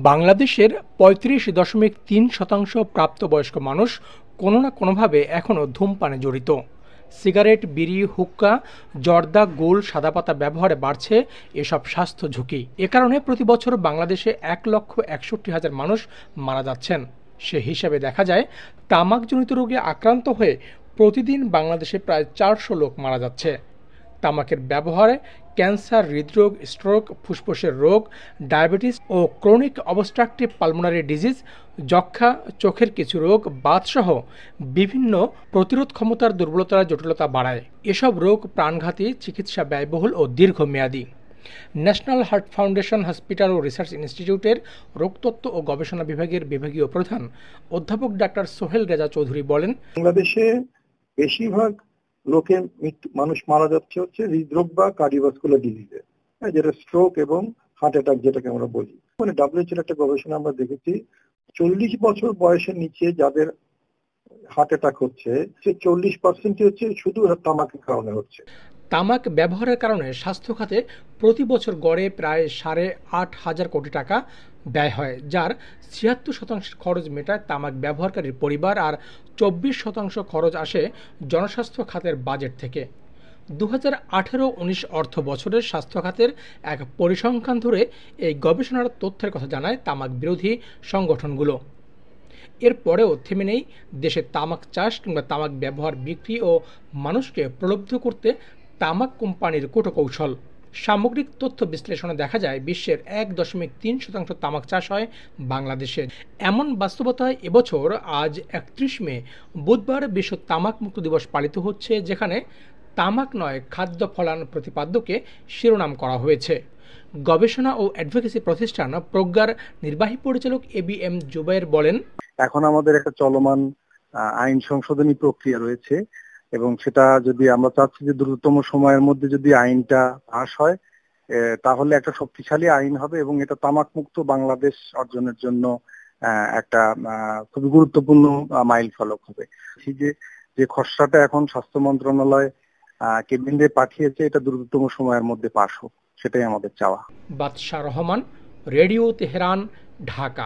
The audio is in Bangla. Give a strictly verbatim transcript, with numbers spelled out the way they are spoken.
বাংলাদেশের পঁয়ত্রিশ দশমিক তিন শতাংশ প্রাপ্তবয়স্ক মানুষ কোনো না কোনোভাবে এখনও ধূমপানে জড়িত। সিগারেট, বিড়ি, হুক্কা, জর্দা, গোল, সাদাপাতা ব্যবহারে বাড়ছে এসব স্বাস্থ্য ঝুঁকি। এ কারণে প্রতি বছর বাংলাদেশে এক লক্ষ একষট্টি হাজার মানুষ মারা যাচ্ছেন। সে হিসাবে দেখা যায়, তামাকজনিত রোগে আক্রান্ত হয়ে প্রতিদিন বাংলাদেশে প্রায় চারশো লোক মারা যাচ্ছে। তামাকের ব্যবহারে ক্যান্সার, হৃদরোগ, স্ট্রোক, ফুসফুসের রোগ, ডায়াবেটিস ও ক্রনিক অবস্ট্রাকটিভ পালমোনারি ডিজিজ, যক্ষ্মা, চোখের কিছু রোগ, বাতসহ বিভিন্ন প্রতিরোধ ক্ষমতার দুর্বলতার জটিলতা বাড়ায়। এসব রোগ প্রাণঘাতী, চিকিৎসা ব্যয়বহুল ও দীর্ঘমেয়াদী। ন্যাশনাল হার্ট ফাউন্ডেশন হসপিটাল ও রিসার্চ ইনস্টিটিউটের রোগতত্ত্ব ও গবেষণা বিভাগের বিভাগীয় প্রধান অধ্যাপক ডাক্তার সোহেল রেজা চৌধুরী বলেন, বাংলাদেশে বেশিরভাগ লোকের মৃত্যু মানুষ মারা যাচ্ছে হচ্ছে হৃদরোগ বা কার্ডিওভাস্কুলার ডিজিজে, যেটা স্ট্রোক এবং হার্ট অ্যাটাক যেটাকে আমরা বলি। মানে ডাব্লিউএইচওর একটা গবেষণা আমরা দেখেছি, চল্লিশ বছর বয়সের নিচে যাদের হার্ট অ্যাটাক হচ্ছে সে চল্লিশ পার্সেন্টই হচ্ছে শুধু তামাকের কারণে হচ্ছে। তামাক ব্যবহারের কারণে স্বাস্থ্য খাতে প্রতি বছর গড়ে প্রায় সাড়ে আট হাজার কোটি টাকা ব্যয় হয়, যার ছিয়াত্তর শতাংশ খরচ মেটায় তামাক ব্যবহারকারীর পরিবার আর চব্বিশ শতাংশ খরচ আসে জনস্বাস্থ্য খাতের বাজেট থেকে। দু হাজার আঠেরো উনিশ অর্থ বছরের স্বাস্থ্য খাতের এক পরিসংখ্যান ধরে এই গবেষণার তথ্যের কথা জানায় তামাক বিরোধী সংগঠনগুলো। এরপরেও থেমে নেই দেশে তামাক চাষ কিংবা তামাক ব্যবহার, বিক্রি ও মানুষকে প্রলুব্ধ করতে তামাক কোম্পানির কূটকৌশল। সামগ্রিক তথ্য বিশ্লেষণে দেখা যায়, বিশ্বের এক দশমিক তিন শতাংশ তামাক চাষ হয় বাংলাদেশে। এমন বাস্তবতায় এবছর আজ একত্রিশ মে বুধবার বিশ্ব তামাক মুক্ত দিবস পালিত হচ্ছে, যেখানে তামাক নয় খাদ্য ফলান প্রতিপাদ্যকে শিরোনাম করা হয়েছে। গবেষণা ও অ্যাডভোকেসি প্রতিষ্ঠান প্রজ্ঞার নির্বাহী পরিচালক এ বি এম জুবায়ের বলেন, এখন আমাদের একটা চলমান আইন সংশোধনী প্রক্রিয়া রয়েছে এবং সেটা যদি আমরা চাচ্ছি যে দ্রুততম সময়ের মধ্যে যদি আইনটা পাস হয় তাহলে একটা শক্তিশালী আইন হবে এবং এটা তামাক মুক্ত বাংলাদেশ অর্জনের জন্য একটা খুবই গুরুত্বপূর্ণ মাইল ফলক হবে। যে যে খসড়াটা এখন স্বাস্থ্য মন্ত্রণালয় কেবিনেটে পাঠিয়েছে এটা দ্রুততম সময়ের মধ্যে পাস হোক, সেটাই আমাদের চাওয়া। Badsha Rahman, radio Tehran, Dhaka.